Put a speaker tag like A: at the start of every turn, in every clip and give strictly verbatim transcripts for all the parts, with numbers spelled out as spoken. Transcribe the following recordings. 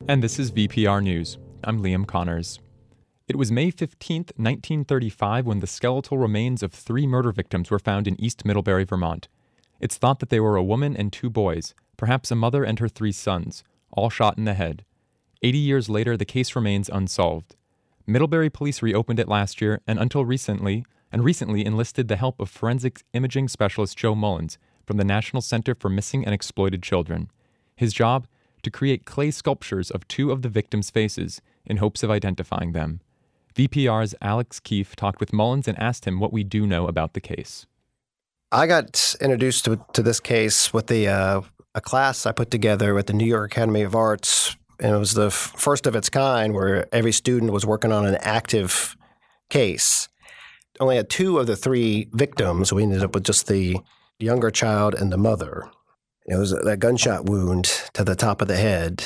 A: And this is V P R News. I'm Liam Connors. It was May fifteenth, nineteen thirty-five, when the skeletal remains of three murder victims were found in East Middlebury, Vermont. It's thought that they were a woman and two boys, perhaps a mother and her three sons, all shot in the head. Eighty years later, the case remains unsolved. Middlebury police reopened it last year and until recently, and recently enlisted the help of forensic imaging specialist Joe Mullins from the National Center for Missing and Exploited Children. His job? To create clay sculptures of two of the victims' faces in hopes of identifying them. V P R's Alex Keefe talked with Mullins and asked him what we do know about the case.
B: I got introduced to, to this case with the uh, a class I put together at the New York Academy of Arts, and it was the f- first of its kind where every student was working on an active case. Only had two of the three victims. We ended up with just the younger child and the mother. It was a gunshot wound to the top of the head,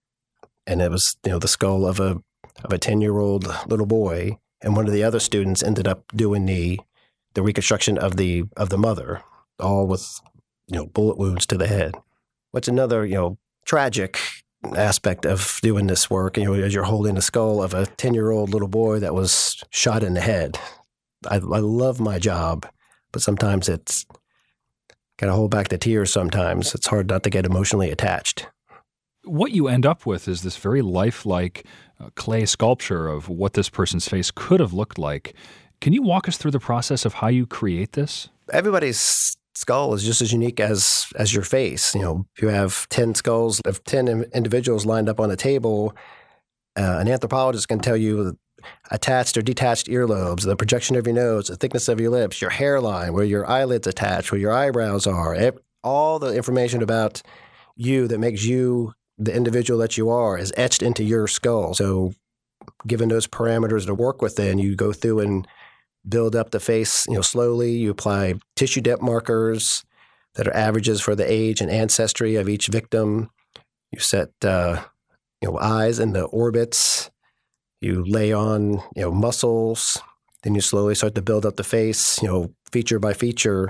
B: and it was, you know, the skull of a of a ten-year-old little boy. And one of the other students ended up doing the the reconstruction of the of the mother, all with, you know, bullet wounds to the head. What's another, you know, tragic aspect of doing this work, you know, as you're holding the skull of a ten-year-old little boy that was shot in the head. I, I love my job, but sometimes it's got to hold back the tears sometimes. It's hard not to get emotionally attached.
C: What you end up with is this very lifelike uh, clay sculpture of what this person's face could have looked like. Can you walk us through the process of how you create this?
B: Everybody's skull is just as unique as as your face. You know, if you have ten skulls of ten individuals lined up on a table, uh, an anthropologist can tell you attached or detached earlobes, the projection of your nose, the thickness of your lips, your hairline, where your eyelids attach, where your eyebrows are, all the information about you that makes you the individual that you are is etched into your skull. So given those parameters to work within, you go through and build up the face, you know, slowly. You apply tissue depth markers that are averages for the age and ancestry of each victim. You set, uh, you know, eyes in the orbits. You lay on, you know, muscles, then you slowly start to build up the face, you know, feature by feature,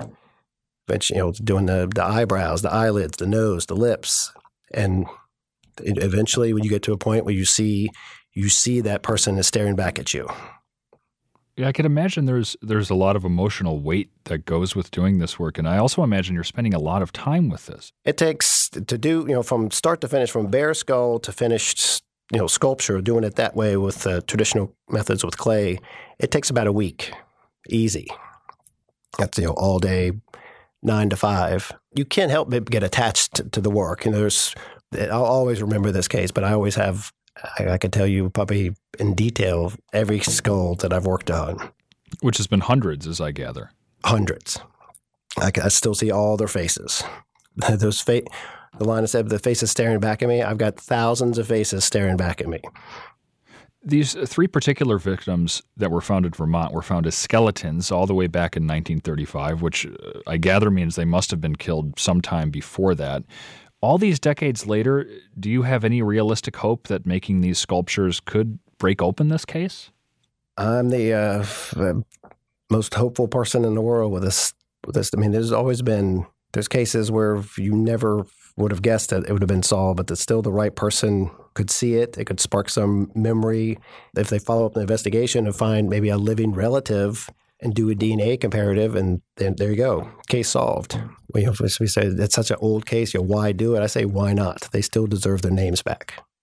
B: you know, doing the, the eyebrows, the eyelids, the nose, the lips. And eventually when you get to a point where you see, you see that person is staring back at you.
C: Yeah, I can imagine there's there's a lot of emotional weight that goes with doing this work. And I also imagine you're spending a lot of time with this.
B: It takes to do, you know, from start to finish, from bare skull to finished, you know, sculpture, doing it that way with uh, traditional methods with clay, it takes about a week, easy. That's, you know, all day, nine to five. You can't help but get attached to, to the work. You know, there's, I'll always remember this case, but I always have, I, I could tell you probably in detail every skull that I've worked on.
C: Which has been hundreds, as I gather.
B: Hundreds. I, can, I still see all their faces. Those fa- The line I said, the faces staring back at me, I've got thousands of faces staring back at me.
C: These three particular victims that were found in Vermont were found as skeletons all the way back in nineteen thirty-five, which I gather means they must have been killed sometime before that. All these decades later, do you have any realistic hope that making these sculptures could break open this case?
B: I'm the uh, most hopeful person in the world with this. With this. I mean, there's always been, there's cases where you never would have guessed that it would have been solved, but that still the right person could see it. It could spark some memory. If they follow up the investigation and find maybe a living relative and do a D N A comparative, and then there you go, case solved. Well, you know, we say it's such an old case, you know, why do it? I say, why not? They still deserve their names back.